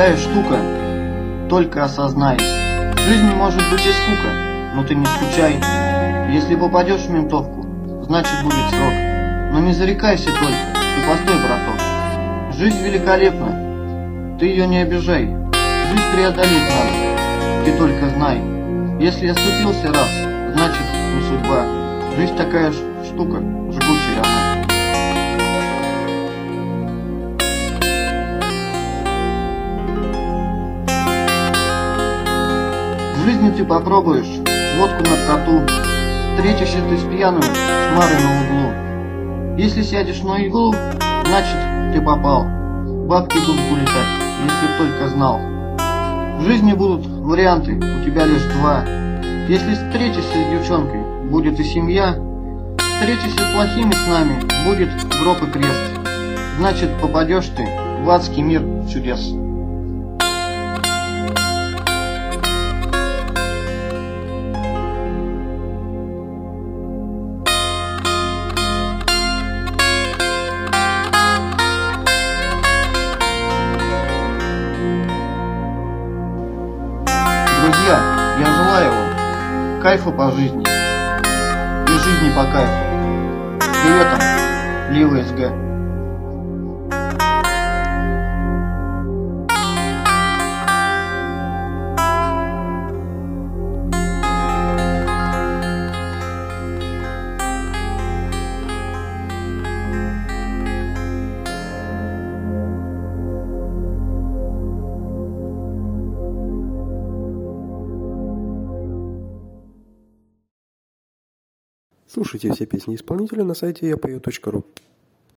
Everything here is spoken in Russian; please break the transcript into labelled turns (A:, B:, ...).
A: такая штука, только осознай. В жизни может быть и скука, но ты не скучай. Если попадешь в ментовку, значит будет срок. Но не зарекайся только, ты постой, браток. Жизнь великолепна, ты ее не обижай. Жизнь преодолеть надо, ты только знай. Если оступился раз, значит не судьба. Жизнь такая штука, жгучая она. В жизни ты попробуешь водку на коту, встретишься ты с пьяным шмарой на углу. Если сядешь на иглу, значит ты попал. Бабки будут улетать, если б только знал. В жизни будут варианты, у тебя лишь два. Если встретишься с девчонкой, будет и семья. Встретишься с плохими снами, будет гроб и крест. Значит попадешь ты в адский мир чудес. Друзья, я желаю вам кайфа по жизни и жизни по кайфу. Приветом, Лила СГ.
B: Слушайте все песни исполнителя на сайте yapeo.ru.